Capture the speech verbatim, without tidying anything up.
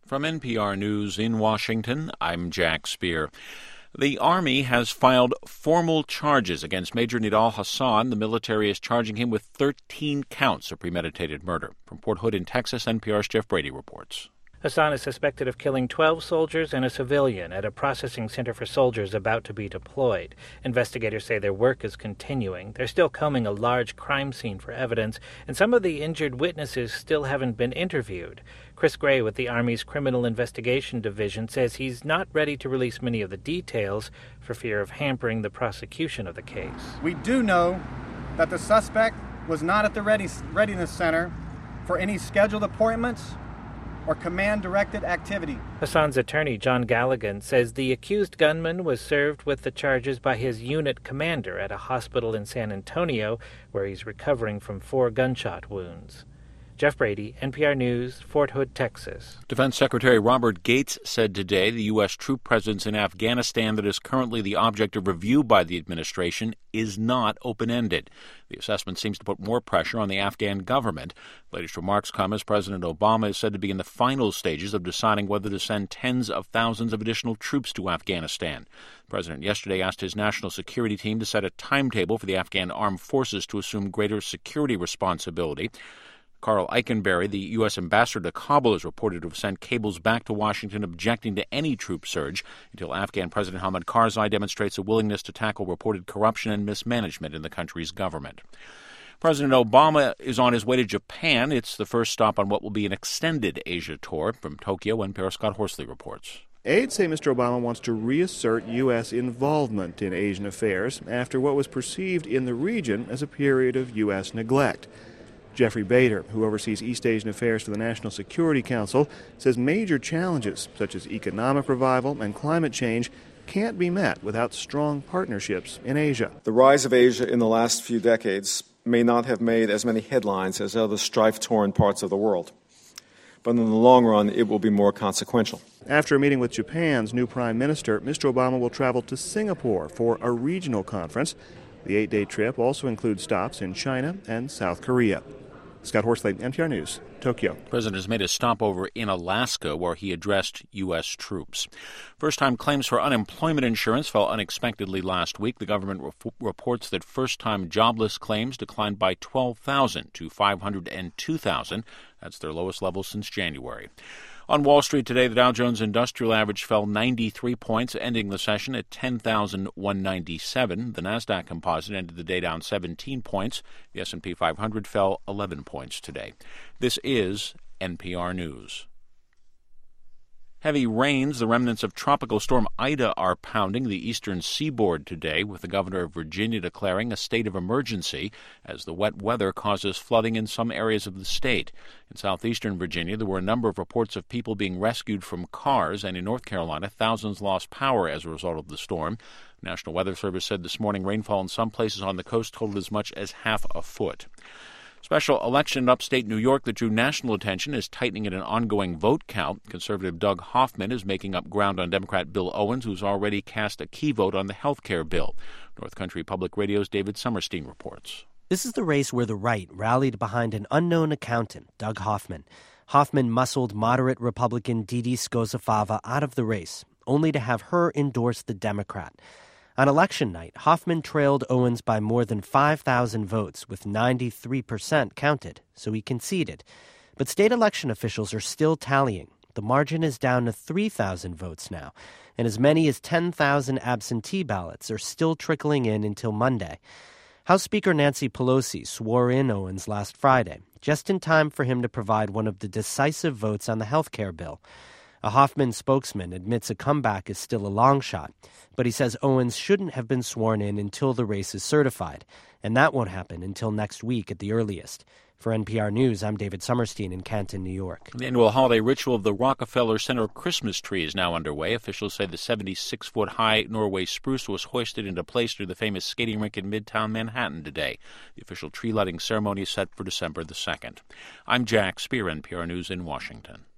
From N P R News in Washington, I'm Jack Speer. The Army has filed formal charges against Major Nidal Hasan. The military is charging him with thirteen counts of premeditated murder. From Fort Hood in Texas, N P R's Jeff Brady reports. Hasan is suspected of killing twelve soldiers and a civilian at a processing center for soldiers about to be deployed. Investigators say their work is continuing. They're still combing a large crime scene for evidence, and some of the injured witnesses still haven't been interviewed. Chris Gray with the Army's Criminal Investigation Division says he's not ready to release many of the details for fear of hampering the prosecution of the case. We do know that the suspect was not at the ready, Readiness Center for any scheduled appointments or command-directed activity. Hasan's attorney, John Galligan, says the accused gunman was served with the charges by his unit commander at a hospital in San Antonio, where he's recovering from four gunshot wounds. Jeff Brady, N P R News, Fort Hood, Texas. Defense Secretary Robert Gates said today the U S troop presence in Afghanistan that is currently the object of review by the administration is not open-ended. The assessment seems to put more pressure on the Afghan government. Latest remarks come as President Obama is said to be in the final stages of deciding whether to send tens of thousands of additional troops to Afghanistan. The president yesterday asked his national security team to set a timetable for the Afghan armed forces to assume greater security responsibility. Carl Eikenberry, the U S ambassador to Kabul, is reported to have sent cables back to Washington objecting to any troop surge until Afghan President Hamid Karzai demonstrates a willingness to tackle reported corruption and mismanagement in the country's government. President Obama is on his way to Japan. It's the first stop on what will be an extended Asia tour. From Tokyo, N P R's Scott Horsley reports. Aides say Mister Obama wants to reassert U S involvement in Asian affairs after what was perceived in the region as a period of U S neglect. Jeffrey Bader, who oversees East Asian affairs for the National Security Council, says major challenges such as economic revival and climate change can't be met without strong partnerships in Asia. The rise of Asia in the last few decades may not have made as many headlines as other strife-torn parts of the world, but in the long run, it will be more consequential. After a meeting with Japan's new prime minister, Mister Obama will travel to Singapore for a regional conference. The eight-day trip also includes stops in China and South Korea. Scott Horsley, N P R News, Tokyo. The president has made a stopover in Alaska where he addressed U S troops. First-time claims for unemployment insurance fell unexpectedly last week. The government re- reports that first-time jobless claims declined by twelve thousand to five hundred two thousand. That's their lowest level since January. On Wall Street today, the Dow Jones Industrial Average fell ninety-three points, ending the session at ten thousand one hundred ninety-seven. The Nasdaq Composite ended the day down seventeen points. The S and P five hundred fell eleven points today. This is N P R News. Heavy rains, the remnants of Tropical Storm Ida, are pounding the eastern seaboard today, with the governor of Virginia declaring a state of emergency as the wet weather causes flooding in some areas of the state. In southeastern Virginia, there were a number of reports of people being rescued from cars, and in North Carolina, thousands lost power as a result of the storm. The National Weather Service said this morning rainfall in some places on the coast totaled as much as half a foot. Special election in upstate New York that drew national attention is tightening at an ongoing vote count. Conservative Doug Hoffman is making up ground on Democrat Bill Owens, who's already cast a key vote on the health care bill. North Country Public Radio's David Summerstein reports. This is the race where the right rallied behind an unknown accountant, Doug Hoffman. Hoffman muscled moderate Republican Didi Skozafava out of the race, only to have her endorse the Democrat. On election night, Hoffman trailed Owens by more than five thousand votes, with ninety-three percent counted, so he conceded. But state election officials are still tallying. The margin is down to three thousand votes now, and as many as ten thousand absentee ballots are still trickling in until Monday. House Speaker Nancy Pelosi swore in Owens last Friday, just in time for him to provide one of the decisive votes on the health care bill. A Hoffman spokesman admits a comeback is still a long shot, but he says Owens shouldn't have been sworn in until the race is certified, and that won't happen until next week at the earliest. For N P R News, I'm David Summerstein in Canton, New York. The annual holiday ritual of the Rockefeller Center Christmas tree is now underway. Officials say the seventy-six foot high Norway spruce was hoisted into place near the famous skating rink in Midtown Manhattan today. The official tree lighting ceremony is set for December the second. I'm Jack Speer, N P R News in Washington.